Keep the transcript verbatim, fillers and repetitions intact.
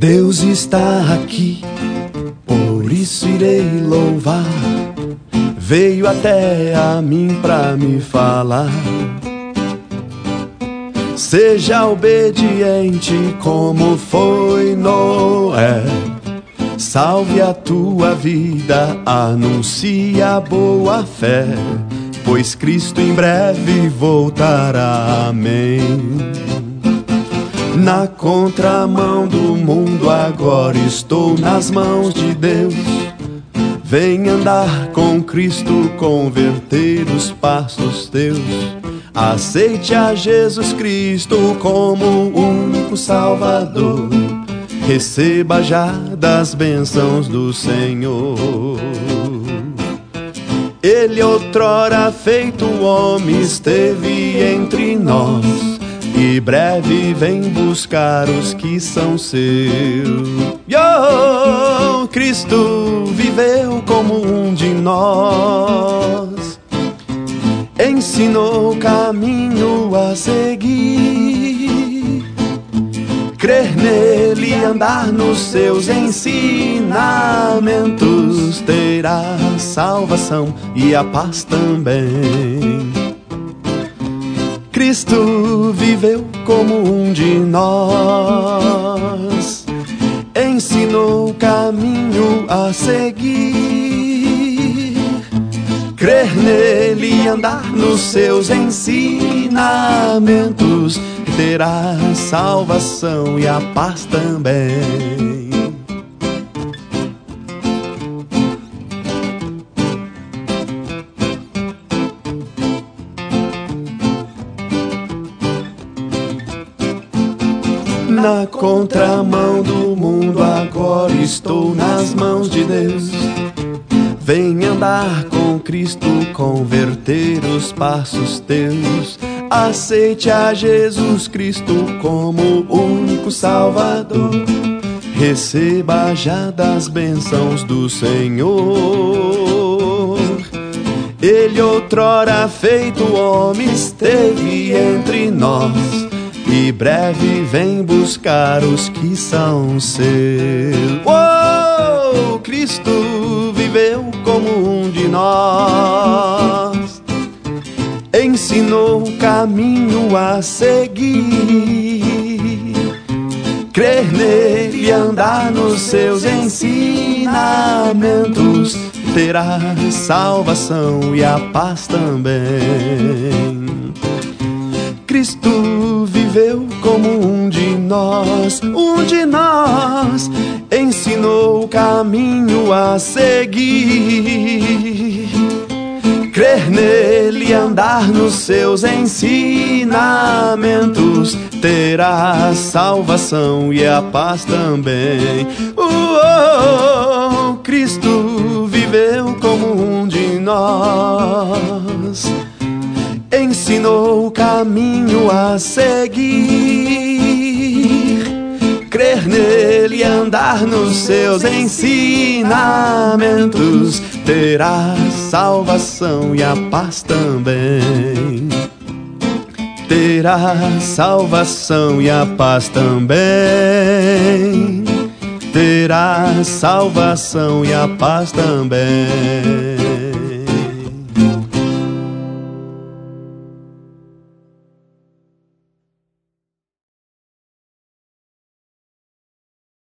Deus está aqui, por isso irei louvar. Veio até a mim pra me falar. Seja obediente como foi Noé. Salve a tua vida, anuncia a boa fé, pois Cristo em breve voltará. Amém. Na contramão do mundo agora estou nas mãos de Deus. Vem andar com Cristo, converter os passos teus. Aceite a Jesus Cristo como o único Salvador. Receba já das bênçãos do Senhor. Ele outrora feito homem esteve entre nós, e breve vem buscar os que são seus. Oh, Cristo viveu como um de nós, ensinou o caminho a seguir. Crer nele e andar nos seus ensinamentos, terá salvação e a paz também. Cristo viveu como um de nós, ensinou o caminho a seguir. Crer nele e andar nos seus ensinamentos, terá salvação e a paz também. Na contramão do mundo agora estou nas mãos de Deus. Vem andar com Cristo, converter os passos teus. Aceite a Jesus Cristo como o único Salvador. Receba já das bênçãos do Senhor. Ele outrora feito homem esteve entre nós, e breve vem buscar os que são seus. Oh, Cristo viveu como um de nós, ensinou o caminho a seguir. Crer nele e andar nos seus ensinamentos, terá salvação e a paz também. Cristo viveu como um de nós, um de nós, ensinou o caminho a seguir. Crer nele e andar nos seus ensinamentos, terá salvação e a paz também. Oh, oh, Cristo viveu como um de nós, ensinou o caminho a seguir. Crer nele e andar nos seus ensinamentos, terá salvação e a paz também. Terá salvação e a paz também. Terá salvação e a paz também.